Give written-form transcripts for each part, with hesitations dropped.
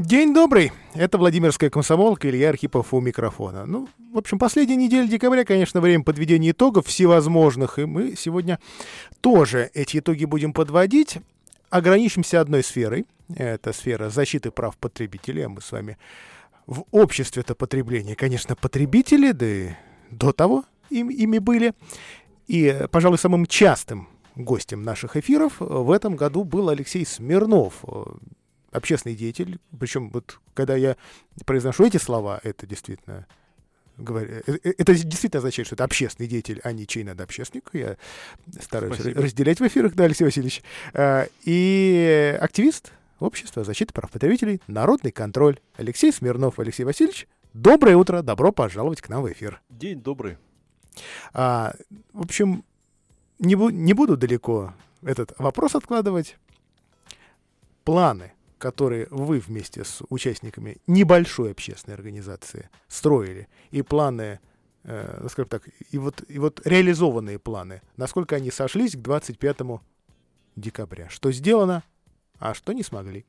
День добрый. Это Владимирская комсомолка, Илья Архипов у микрофона. В общем, последняя неделя декабря, конечно, время подведения итогов всевозможных, и мы сегодня тоже эти итоги будем подводить. Ограничимся одной сферой. Это сфера защиты прав потребителей. А мы с вами в обществе-то потребления, конечно, потребители, да и до того ими были. И, пожалуй, самым частым гостем наших эфиров в этом году был Алексей Смирнов, общественный деятель. Причем вот когда я произношу эти слова, это действительно означает, что это общественный деятель, а не чей надо общественник. Я стараюсь разделять в эфирах, да, Алексей Васильевич. И активист общества защиты прав потребителей, народный контроль. Алексей Смирнов. Алексей Васильевич, доброе утро, добро пожаловать к нам в эфир. День добрый. В общем, не буду далеко этот вопрос откладывать. Планы, которые вы вместе с участниками небольшой общественной организации строили, и планы, скажем так, и вот реализованные планы, насколько они сошлись к 25 декабря? Что сделано, а что не смогли?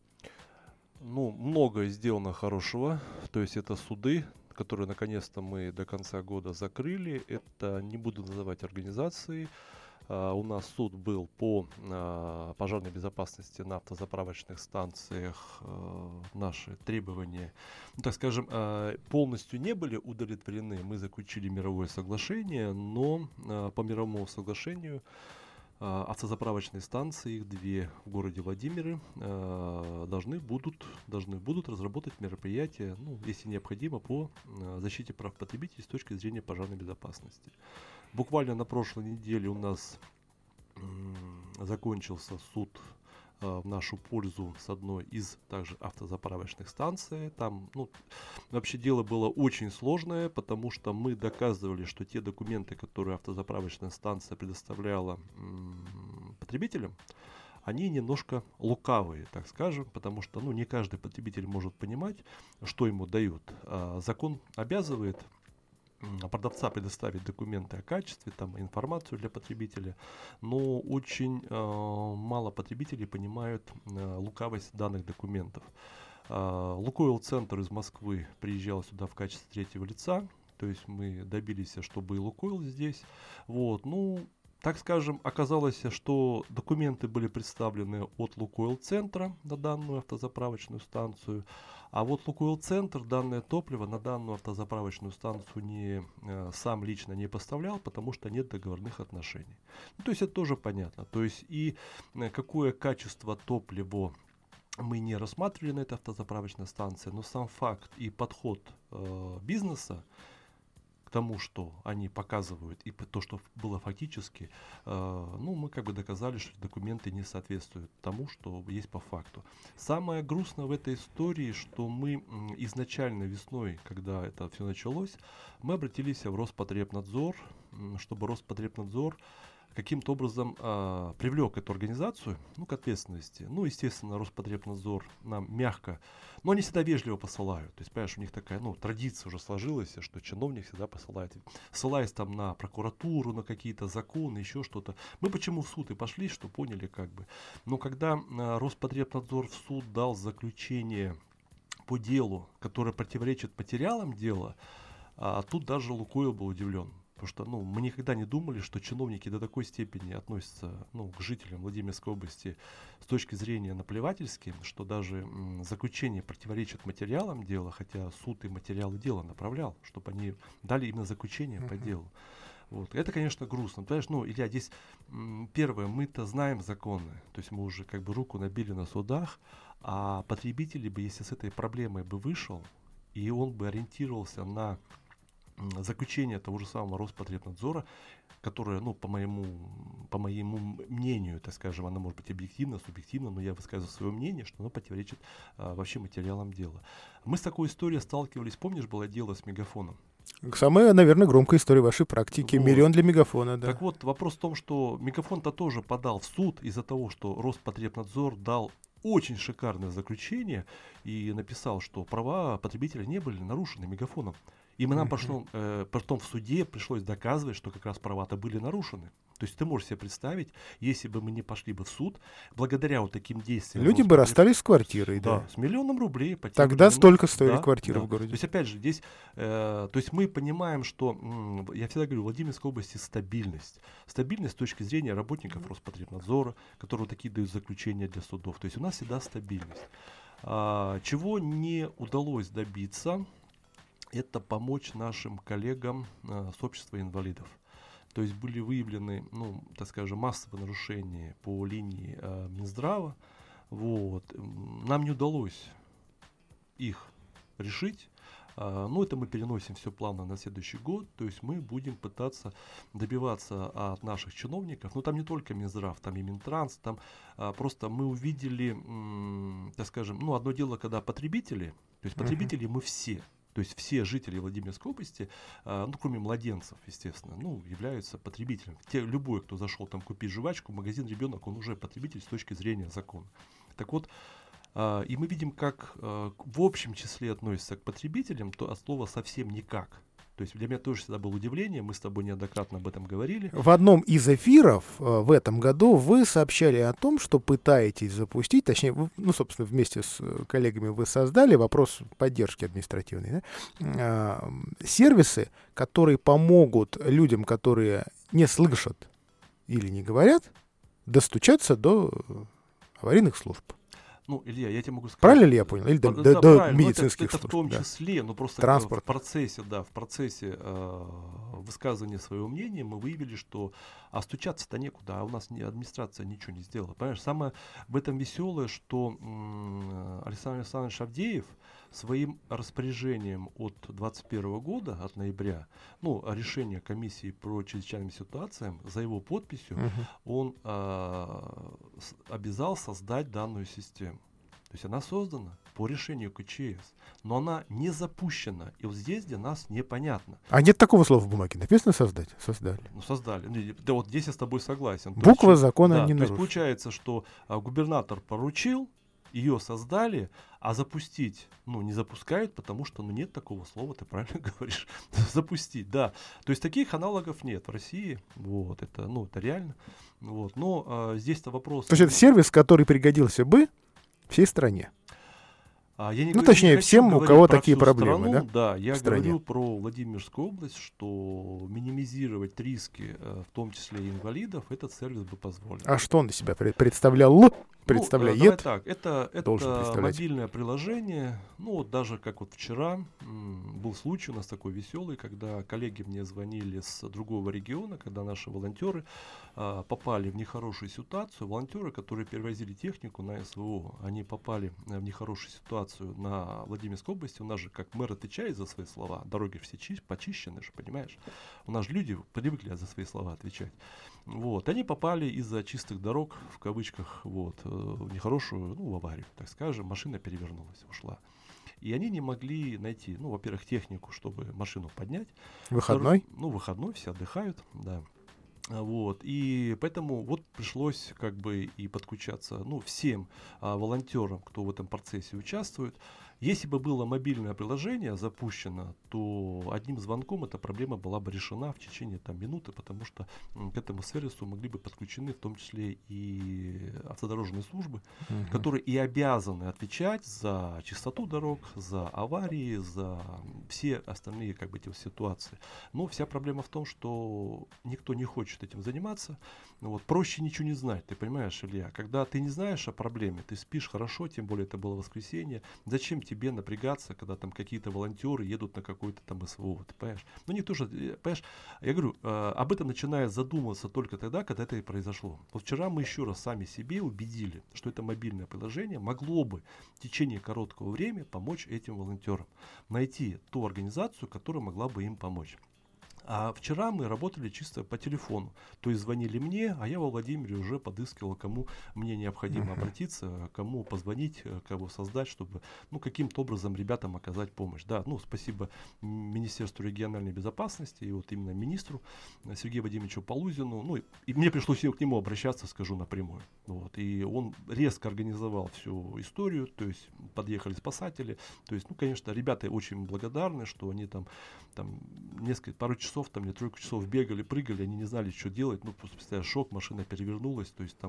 Многое сделано хорошего, то есть это суды, которые наконец-то мы до конца года закрыли. Это, не буду называть организации. У нас суд был по пожарной безопасности на автозаправочных станциях. Наши требования, так скажем, полностью не были удовлетворены. Мы заключили мировое соглашение, но по мировому соглашению автозаправочные станции, их две в городе Владимире, должны будут разработать мероприятия, если необходимо, по защите прав потребителей с точки зрения пожарной безопасности. Буквально на прошлой неделе у нас закончился суд в нашу пользу с одной из также автозаправочных станций. Там, вообще дело было очень сложное, потому что мы доказывали, что те документы, которые автозаправочная станция предоставляла потребителям, они немножко лукавые, так скажем, потому что не каждый потребитель может понимать, что ему дают. Закон обязывает продавца предоставить документы о качестве, информацию для потребителя, но очень мало потребителей понимают лукавость данных документов. Лукойл Центр из Москвы приезжал сюда в качестве третьего лица, то есть мы добились, чтобы и Лукойл здесь. Так скажем, оказалось, что документы были представлены от Лукойл Центра на данную автозаправочную станцию, а вот Лукойл Центр данное топливо на данную автозаправочную станцию сам лично не поставлял, потому что нет договорных отношений. То есть это тоже понятно. То есть и какое качество топлива мы не рассматривали на этой автозаправочной станции, но сам факт и подход бизнеса к тому, что они показывают, и то, что было фактически, мы доказали, что документы не соответствуют тому, что есть по факту. Самое грустное в этой истории, что мы изначально весной, когда это все началось, мы обратились в Роспотребнадзор, чтобы Роспотребнадзор каким-то образом привлек эту организацию к ответственности. Естественно, Роспотребнадзор нам мягко, но они всегда вежливо посылают. То есть, понимаешь, у них такая традиция уже сложилась, что чиновник всегда посылает, ссылаясь на прокуратуру, на какие-то законы, еще что-то. Мы почему в суд и пошли, что поняли Но когда Роспотребнадзор в суд дал заключение по делу, которое противоречит материалам дела, тут даже Лукойл был удивлен. Потому что мы никогда не думали, что чиновники до такой степени относятся к жителям Владимирской области с точки зрения наплевательски, что даже заключение противоречит материалам дела, хотя суд и материалы дела направлял, чтобы они дали именно заключение по делу. Это, конечно, грустно. Понимаешь, Илья, здесь первое, мы-то знаем законы, то есть мы уже руку набили на судах, а потребитель бы, если с этой проблемой бы вышел, и он бы ориентировался на заключение того же самого Роспотребнадзора, которое, по моему мнению, так скажем, оно может быть объективно, субъективно, но я высказываю свое мнение, что оно противоречит вообще материалам дела. Мы с такой историей сталкивались, помнишь, было дело с Мегафоном? Самая, наверное, громкая история вашей практики. Миллион для Мегафона, да. Так вот, вопрос в том, что Мегафон-то тоже подал в суд из-за того, что Роспотребнадзор дал очень шикарное заключение и написал, что права потребителя не были нарушены Мегафоном. И нам потом в суде пришлось доказывать, что как раз права-то были нарушены. То есть ты можешь себе представить, если бы мы не пошли бы в суд, благодаря вот таким действиям... Люди бы расстались с квартирой, да. да. С миллионом рублей. Тогда столько стоили квартиры в городе. То есть, опять же, здесь... то есть мы понимаем, что... я всегда говорю, в Владимирской области стабильность. Стабильность с точки зрения работников Роспотребнадзора, которые такие дают заключения для судов. То есть у нас всегда стабильность. Чего не удалось добиться, это помочь нашим коллегам с общества инвалидов. То есть были выявлены, так скажем, массовые нарушения по линии Минздрава. Вот. Нам не удалось их решить. Но это мы переносим все плавно на следующий год. То есть мы будем пытаться добиваться от наших чиновников. Но там не только Минздрав, там и Минтранс. Там просто мы увидели, так скажем, одно дело, когда потребители, то есть потребители мы все. То есть все жители Владимирской области, кроме младенцев, естественно, являются потребителями. Любой, кто зашел там купить жвачку в магазин, ребенок, он уже потребитель с точки зрения закона. Так вот, и мы видим, как в общем числе относятся к потребителям, то от слова совсем никак. То есть для меня тоже всегда было удивление, мы с тобой неоднократно об этом говорили. В одном из эфиров в этом году вы сообщали о том, что пытаетесь запустить, точнее, собственно, вместе с коллегами вы создали вопрос поддержки административной, да? Сервисы, которые помогут людям, которые не слышат или не говорят, достучаться до аварийных служб. Илья, я тебе могу сказать... Правильно ли я понял? Или до медицинских служб? Это в том числе, но просто транспорт. в процессе высказывания своего мнения мы выявили, что стучаться-то некуда, а у нас администрация ничего не сделала. Понимаешь, самое в этом веселое, что Александр Александрович Авдеев своим распоряжением от 2021 года, от ноября, решение комиссии по чрезвычайным ситуациям, за его подписью, он обязал создать данную систему. То есть она создана по решению КЧС, но она не запущена. И вот здесь для нас непонятно. А нет такого слова в бумаге? Написано «создать»? Создали. Создали. Да, вот здесь я с тобой согласен. Буква закона не нарушена. То есть получается, что губернатор поручил, ее создали, а запустить, не запускают, потому что, нет такого слова, ты правильно говоришь, запустить, да. То есть таких аналогов нет в России, вот, это реально, вот, но здесь-то вопрос... То есть это сервис, который пригодился бы всей стране. Точнее, всем, у кого такие проблемы, страну, да? Я говорю про Владимирскую область, что минимизировать риски, в том числе и инвалидов, этот сервис бы позволил. А что он из себя представлял? Представляет? Давай так, это мобильное приложение, даже как вот вчера был случай у нас такой веселый, когда коллеги мне звонили с другого региона, когда наши волонтеры попали в нехорошую ситуацию. Волонтеры, которые перевозили технику на СВО, они попали в нехорошую ситуацию на Владимирской области. У нас же, как мэр отвечает за свои слова, дороги все почищены же, понимаешь? У нас же люди привыкли за свои слова отвечать. Вот, они попали из-за чистых дорог, в кавычках, в нехорошую, в аварию, так скажем, машина перевернулась, ушла. И они не могли найти, во-первых, технику, чтобы машину поднять. Выходной? Выходной, все отдыхают, да. Вот, и поэтому пришлось и подключаться, всем волонтерам, кто в этом процессе участвует. Если бы было мобильное приложение запущено, то одним звонком эта проблема была бы решена в течение минуты, потому что к этому сервису могли бы подключены в том числе и автодорожные службы, которые и обязаны отвечать за чистоту дорог, за аварии, за все остальные эти ситуации. Но вся проблема в том, что никто не хочет этим заниматься. Проще ничего не знать, ты понимаешь, Илья? Когда ты не знаешь о проблеме, ты спишь хорошо, тем более это было воскресенье. Зачем тебе напрягаться, когда там какие-то волонтеры едут на какой-то там СВО, ты понимаешь? Никто же, понимаешь, я говорю, об этом начинает задумываться только тогда, когда это и произошло. Вчера мы еще раз сами себе убедили, что это мобильное приложение могло бы в течение короткого времени помочь этим волонтерам найти ту организацию, которая могла бы им помочь. А вчера мы работали чисто по телефону. То есть звонили мне, а я во Владимире уже подыскивал, кому мне необходимо обратиться, кому позвонить, кого создать, чтобы каким-то образом ребятам оказать помощь. Да, спасибо Министерству региональной безопасности и именно министру Сергею Вадимовичу Полузину. И мне пришлось к нему обращаться, скажу напрямую. И он резко организовал всю историю, то есть подъехали спасатели. То есть, ну, конечно, ребята очень благодарны, что они там пару часов, там, или 3 часов бегали, прыгали, они не знали, что делать. Ну, просто представляешь, шок, машина перевернулась, то есть там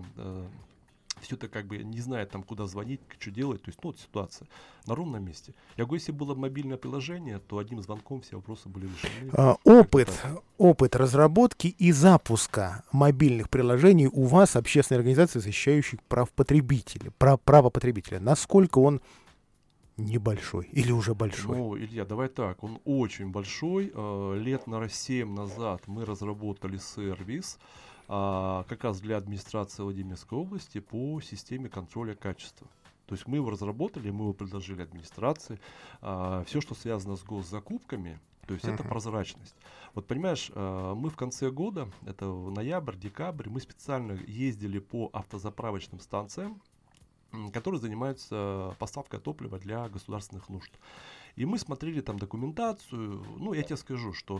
все это как бы не знает там, куда звонить, что делать. То есть, ну, вот ситуация на ровном месте. Я говорю, если было мобильное приложение, то одним звонком все вопросы были решены. Опыт разработки и запуска мобильных приложений у вас, общественной организации, защищающей права потребителя, насколько он небольшой или уже большой? Ну, Илья, давай так, он очень большой. Лет на 7 назад мы разработали сервис как раз для администрации Владимирской области по системе контроля качества. То есть мы его разработали, мы его предложили администрации. Все, что связано с госзакупками, то есть это прозрачность. Вот понимаешь, мы в конце года, это ноябрь, декабрь, мы специально ездили по автозаправочным станциям, которые занимаются поставкой топлива для государственных нужд. И мы смотрели там документацию. Ну, я тебе скажу, что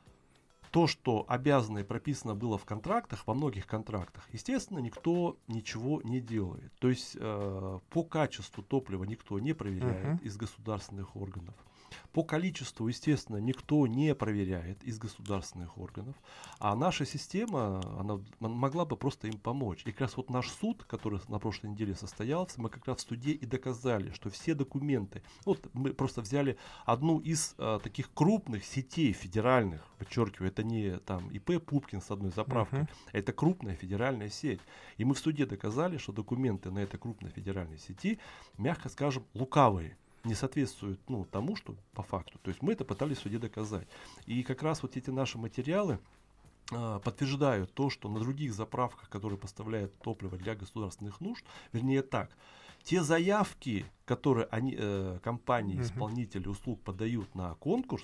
то, что обязано и прописано было в контрактах, во многих контрактах, естественно, никто ничего не делает. То есть по качеству топлива никто не проверяет из государственных органов. По количеству, естественно, никто не проверяет из государственных органов. А наша система, она могла бы просто им помочь. И как раз вот наш суд, который на прошлой неделе состоялся, мы как раз в суде и доказали, что все документы, вот мы просто взяли одну из таких крупных сетей федеральных, подчеркиваю, это не там ИП Пупкин с одной заправкой, это крупная федеральная сеть. И мы в суде доказали, что документы на этой крупной федеральной сети, мягко скажем, лукавые, не соответствуют тому, что по факту. То есть мы это пытались в суде доказать. И как раз вот эти наши материалы подтверждают то, что на других заправках, которые поставляют топливо для государственных нужд, вернее так, те заявки, которые компании, исполнители услуг подают на конкурс,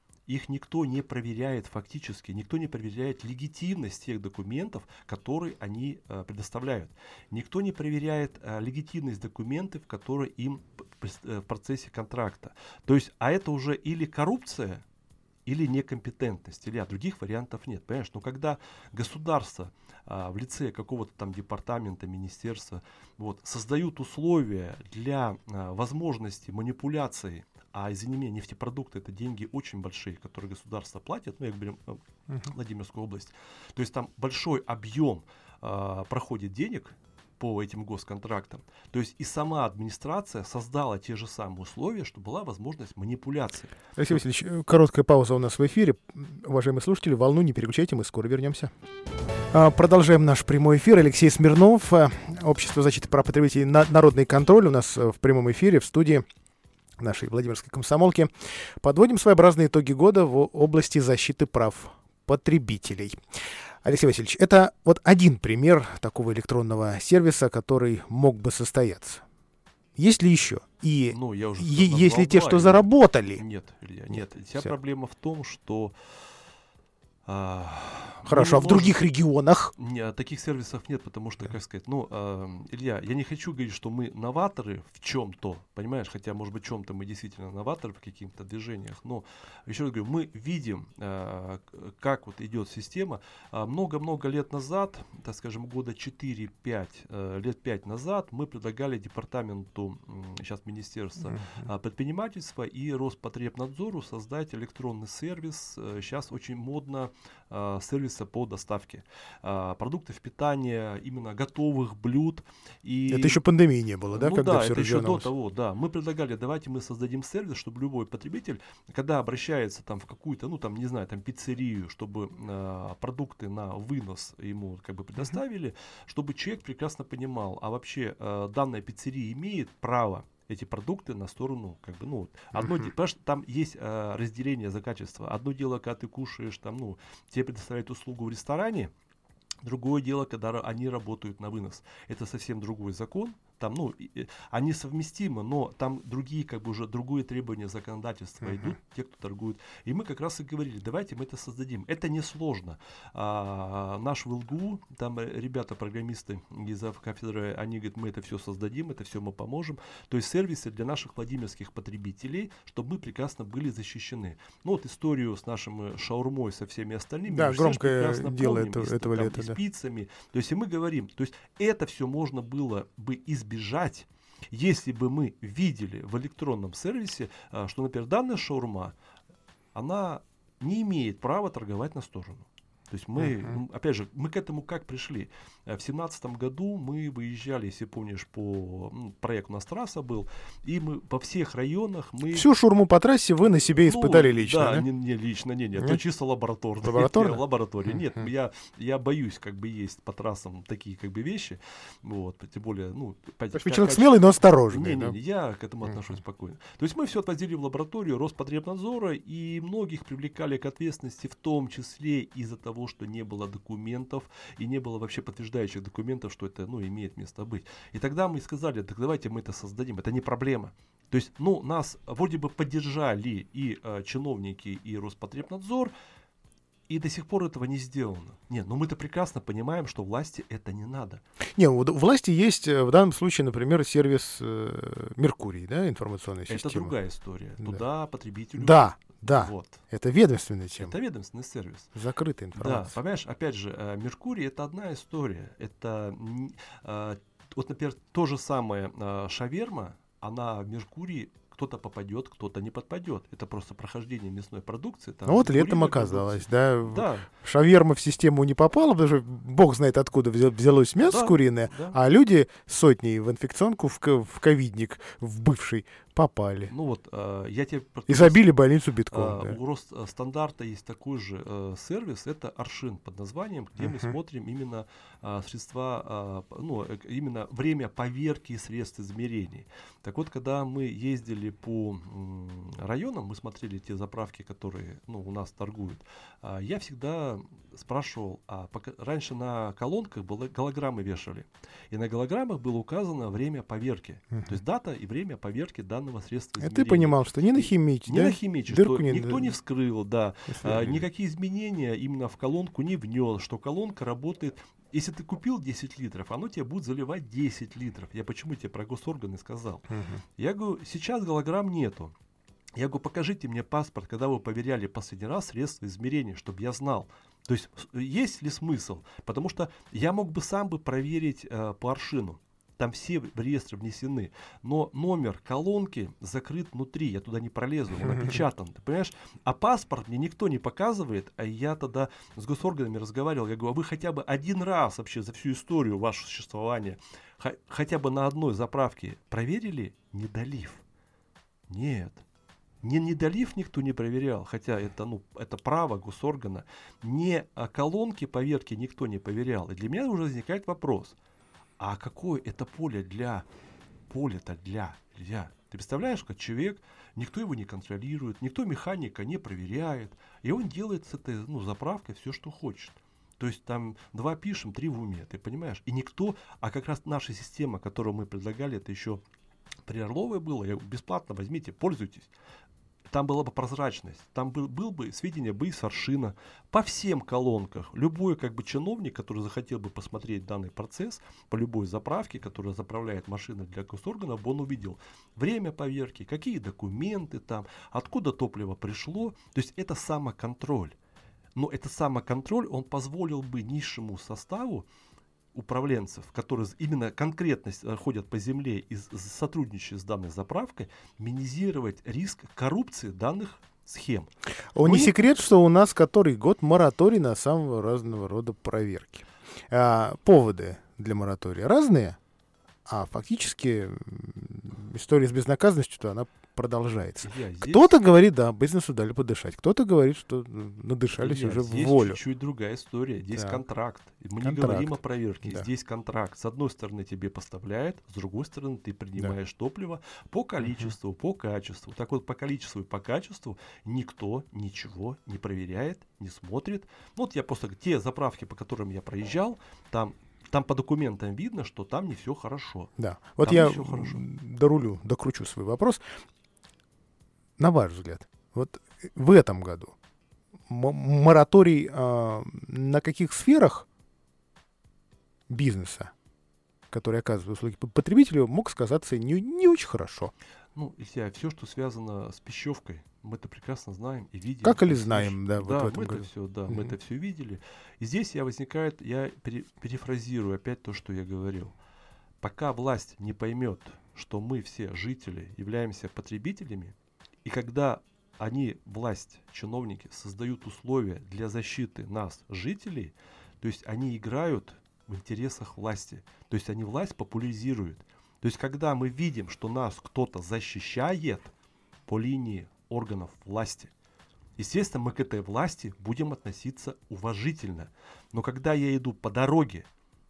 их никто не проверяет фактически, никто не проверяет легитимность тех документов, которые они предоставляют. Никто не проверяет легитимность документов, которые им в процессе контракта. То есть, а это уже или коррупция, или некомпетентность, или других вариантов нет. Понимаешь, но когда государство в лице какого-то там департамента, министерства создают условия для возможности манипуляции, а извини меня, нефтепродукты — это деньги очень большие, которые государство платит, я говорю, Владимирскую область. То есть там большой объем проходит денег по этим госконтрактам. То есть и сама администрация создала те же самые условия, чтобы была возможность манипуляции. Алексей Васильевич, короткая пауза у нас в эфире. Уважаемые слушатели, волну не переключайте, мы скоро вернемся. Продолжаем наш прямой эфир. Алексей Смирнов, Общество защиты прав потребителей, Народный контроль. У нас в прямом эфире в студии нашей Владимирской комсомолки. Подводим своеобразные итоги года в области защиты прав потребителей. Алексей Васильевич, это вот один пример такого электронного сервиса, который мог бы состояться. Есть ли еще? И есть ли те, что заработали? Нет, Илья, нет. Вся проблема в том, что хорошо, а в других регионах? Нет, таких сервисов нет, потому что, как сказать, Илья, я не хочу говорить, что мы новаторы в чем-то, понимаешь, хотя, может быть, в чем-то мы действительно новаторы в каких-то движениях, но, еще раз говорю, мы видим, как вот идет система. Много-много лет назад, так скажем, года 4-5, лет 5 назад, мы предлагали департаменту, сейчас Министерства предпринимательства и Роспотребнадзору создать электронный сервис, сейчас очень модно, сервиса по доставке продуктов питания, именно готовых блюд. И это еще пандемии не было, да? Когда все это еще до того, да. Мы предлагали, давайте мы создадим сервис, чтобы любой потребитель, когда обращается там в какую-то, не знаю, там пиццерию, чтобы продукты на вынос ему как бы предоставили, чтобы человек прекрасно понимал, а вообще данная пиццерия имеет право эти продукты на сторону, потому что там есть разделение за качество. Одно дело, когда ты кушаешь, тебе предоставляют услугу в ресторане, другое дело, когда они работают на вынос. Это совсем другой закон. Там, они совместимы, но там другие, уже другое требования законодательства идут, те, кто торгует. И мы как раз и говорили, давайте мы это создадим. Это несложно. Наш ВЛГУ, там ребята, программисты из кафедры, они говорят, мы это все создадим, это все мы поможем. То есть сервисы для наших владимирских потребителей, чтобы мы прекрасно были защищены. Историю с нашим шаурмой, со всеми остальными. Да, громкое дело этого лета. С пиццами. То есть и мы говорим, то есть это все можно было бы избежать, Если бы мы видели в электронном сервисе, что, например, данная шаурма, она не имеет права торговать на сторону. То есть мы, опять же, мы к этому как пришли? В 2017 году мы выезжали, если помнишь, проект у нас трасса был, и мы по всех районах мы... Всю шаурму по трассе вы на себе испытали лично, да? Да, не лично, это чисто лабораторно. Лаборатория. Нет, я боюсь есть по трассам такие вещи, тем более, человек смелый, но осторожный. Я к этому отношусь спокойно. То есть мы все отвозили в лабораторию Роспотребнадзора, и многих привлекали к ответственности, в том числе из-за того, что не было документов и не было вообще подтверждающих документов, что это имеет место быть. И тогда мы сказали, так давайте мы это создадим, это не проблема. То есть нас вроде бы поддержали и чиновники, и Роспотребнадзор, и до сих пор этого не сделано. Но мы-то прекрасно понимаем, что власти это не надо. У власти есть в данном случае, например, сервис Меркурий, информационная система. Это другая история. Туда потребителю... Да. Это ведомственная тема. Это ведомственный сервис. Закрытая информация. Да, понимаешь, опять же, Меркурий это одна история. Это, например, то же самое шаверма, она в Меркурии кто-то попадет, кто-то не попадет. Это просто прохождение мясной продукции. Летом оказалось, шаверма в систему не попала, потому что бог знает откуда взялось мясо куриное, а люди сотни в инфекционку, в ковидник, в бывший, попали. Я тебе... И забили больницу битком. У Росстандарта есть такой же сервис, это Аршин под названием, где мы смотрим именно средства, именно время поверки средств измерений. Так вот, когда мы ездили по районам, мы смотрели те заправки, которые у нас торгуют, я всегда спрашивал, раньше на колонках голограммы вешали, и на голограммах было указано время поверки, то есть дата и время поверки данного средства измерения. Ты понимал, что не нахимичить, не нахимичить, что никто не вскрыл, никакие изменения именно в колонку не внес, что колонка работает. Если ты купил 10 литров, оно тебе будет заливать 10 литров. Я почему тебе про госорганы сказал? Я говорю, сейчас голограмм нету. Я говорю, покажите мне паспорт, когда вы проверяли последний раз средства измерения, чтобы я знал. То есть ли смысл? Потому что я мог бы сам проверить по аршину. Там все в реестры внесены. Но номер колонки закрыт внутри. Я туда не пролезу, он опечатан. Ты понимаешь? А паспорт мне никто не показывает. А я тогда с госорганами разговаривал. Я говорю, а вы хотя бы один раз вообще за всю историю вашего существования хотя бы на одной заправке проверили недолив? Нет. Недолив никто не проверял, хотя это право госоргана. Колонки поверки никто не проверял. И для меня уже возникает вопрос. А какое это поле-то для? Ты представляешь, как человек, никто его не контролирует, никто механика не проверяет, и он делает с этой заправкой все, что хочет. То есть там 2 пишем, 3 в уме, ты понимаешь? И никто, как раз наша система, которую мы предлагали, это еще при Орловой было, бесплатно возьмите, пользуйтесь. Там была бы прозрачность, там был бы сведения бы из аршина по всем колонках. Любой чиновник, который захотел бы посмотреть данный процесс по любой заправке, которая заправляет машины для госорганов, он увидел время поверки, какие документы там, откуда топливо пришло. То есть это самоконтроль. Но этот самоконтроль, он позволил бы низшему составу управленцев, которые именно конкретно ходят по земле и сотрудничают с данной заправкой, минимизировать риск коррупции данных схем. Не секрет, что у нас который год мораторий на самого разного рода проверки. Поводы для моратория разные, а фактически история с безнаказанностью-то она продолжается. Кто-то говорит, бизнесу дали подышать. Кто-то говорит, что надышались уже в волю. Здесь чуть-чуть другая история. Здесь контракт. Мы не говорим о проверке. Здесь контракт. С одной стороны тебе поставляют, с другой стороны ты принимаешь топливо по количеству, по качеству. Так вот, по количеству и по качеству никто ничего не проверяет, не смотрит. Я просто те заправки, по которым я проезжал, там по документам видно, что там не все хорошо. Да. Вот я докручу свой вопрос. На ваш взгляд, вот в этом году мораторий на каких сферах бизнеса, который оказывает услуги потребителю, мог сказаться не очень хорошо? Илья, все, что связано с пищевкой, мы это прекрасно знаем и видим. Как или знаем, мы это все видели. И здесь я перефразирую опять то, что я говорил. пока власть не поймет, что мы все жители являемся потребителями, и когда они, власть, чиновники, создают условия для защиты нас, жителей, то есть они играют в интересах власти, то есть они власть популяризируют. То есть когда мы видим, что нас кто-то защищает по линии органов власти, естественно, мы к этой власти будем относиться уважительно. Но когда я иду по дороге,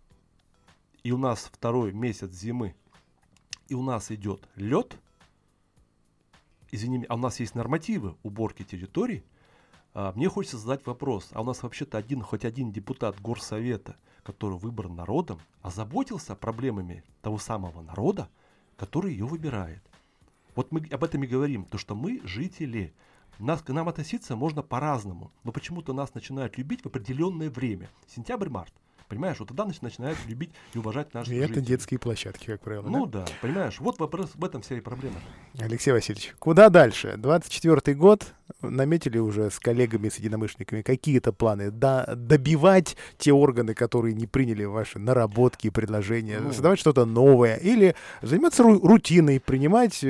и у нас 2-й месяц зимы, и у нас идет лед, извини, а у нас есть нормативы уборки территорий, мне хочется задать вопрос, а у нас вообще-то хоть один депутат горсовета, который выбран народом, озаботился проблемами того самого народа, который ее выбирает. Вот мы об этом и говорим, то что мы жители. К нам относиться можно по-разному, но почему-то нас начинают любить в определенное время. Сентябрь-март. Понимаешь, вот тогда начинают любить и уважать наших жителей. Это детские площадки, как правило. Ну да, понимаешь, вот вопрос, в этом вся и проблема. Алексей Васильевич, куда дальше? 24-й год, наметили уже с коллегами, с единомышленниками какие-то планы добивать те органы, которые не приняли ваши наработки и предложения, создавать что-то новое, или заниматься рутиной, принимать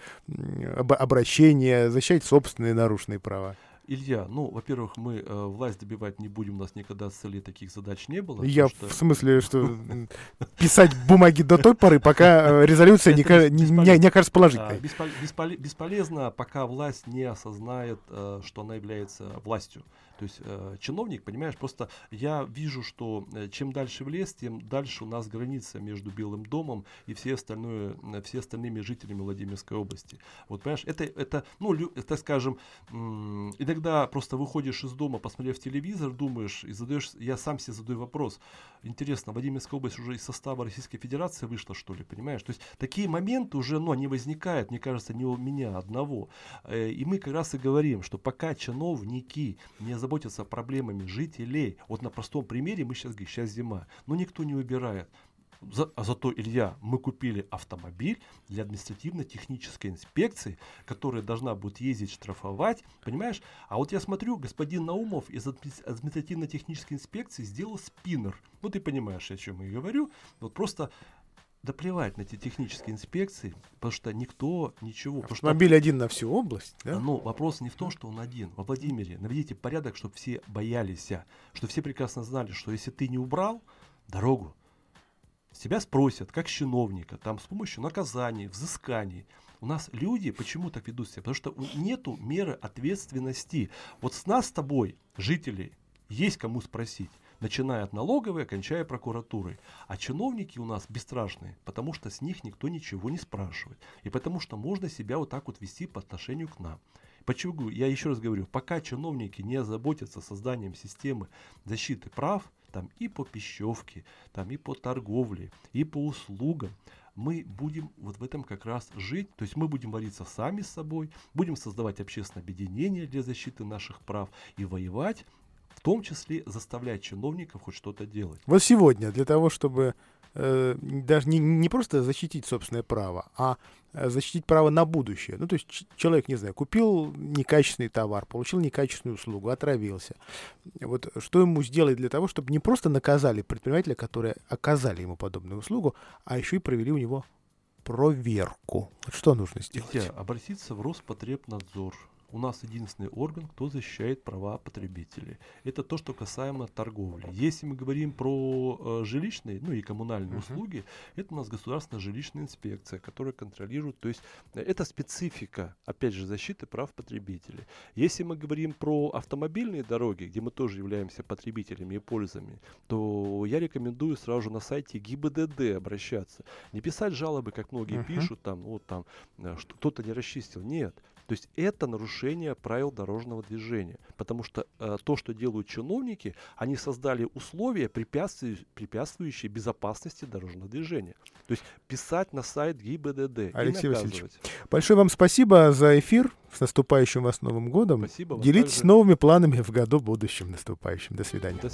обращения, защищать собственные нарушенные права? Илья, во-первых, мы власть добивать не будем, у нас никогда целей таких задач не было. Я в смысле, что писать бумаги до той поры, пока резолюция не окажется положительной. Бесполезно, пока власть не осознает, что она является властью. То есть чиновник, понимаешь, просто я вижу, что чем дальше в лес, тем дальше у нас граница между Белым домом и все остальными жителями Владимирской области. Вот, понимаешь, это так скажем, иногда просто выходишь из дома, посмотрев телевизор, думаешь и я сам себе задаю вопрос. Интересно, Владимирская область уже из состава Российской Федерации вышла, что ли, понимаешь? То есть такие моменты уже, они возникают, мне кажется, не у меня одного. И мы как раз и говорим, что пока чиновники не заботятся проблемами жителей, вот на простом примере мы сейчас говорим, сейчас зима, но никто не убирает. Зато, Илья, мы купили автомобиль для административно-технической инспекции, которая должна будет ездить штрафовать, понимаешь? А вот я смотрю, господин Наумов из административно-технической инспекции сделал спиннер. Ну, ты понимаешь, о чем я говорю. Вот просто да плевать на эти технические инспекции, потому что никто ничего. Автомобиль один на всю область, да? Но вопрос не в том, что он один. Во Владимире наведите порядок, чтобы все боялись, чтобы все прекрасно знали, что если ты не убрал дорогу, тебя спросят, как чиновника, там с помощью наказаний, взысканий. У нас люди почему так ведут себя? Потому что нету меры ответственности. Вот с нас с тобой, жителей, есть кому спросить. Начиная от налоговой, кончая прокуратурой. А чиновники у нас бесстрашные, потому что с них никто ничего не спрашивает. И потому что можно себя вот так вот вести по отношению к нам. Почему? Я еще раз говорю, пока чиновники не озаботятся созданием системы защиты прав, там и по пищевке, там и по торговле, и по услугам, мы будем вот в этом как раз жить, то есть мы будем бориться сами с собой, будем создавать общественное объединение для защиты наших прав и воевать, в том числе заставлять чиновников хоть что-то делать. Вот сегодня для того, чтобы даже не просто защитить собственное право, а защитить право на будущее. Ну, то есть человек, не знаю, купил некачественный товар, получил некачественную услугу, отравился. Вот что ему сделать для того, чтобы не просто наказали предпринимателя, которые оказали ему подобную услугу, а еще и провели у него проверку. Вот что нужно сделать? Обратиться в Роспотребнадзор. У нас единственный орган, кто защищает права потребителей. Это то, что касаемо торговли. Если мы говорим про жилищные, и коммунальные услуги, это у нас государственная жилищная инспекция, которая контролирует. То есть это специфика, опять же, защиты прав потребителей. Если мы говорим про автомобильные дороги, где мы тоже являемся потребителями и пользами, то я рекомендую сразу же на сайте ГИБДД обращаться. Не писать жалобы, как многие пишут, что кто-то не расчистил. Нет. То есть это нарушение правил дорожного движения, потому что то, что делают чиновники, они создали условия, препятствующие безопасности дорожного движения. То есть писать на сайт ГИБДД. Алексей Васильевич, большое вам спасибо за эфир. С наступающим вас Новым годом. Спасибо. Делитесь новыми планами в году будущем наступающем. До свидания.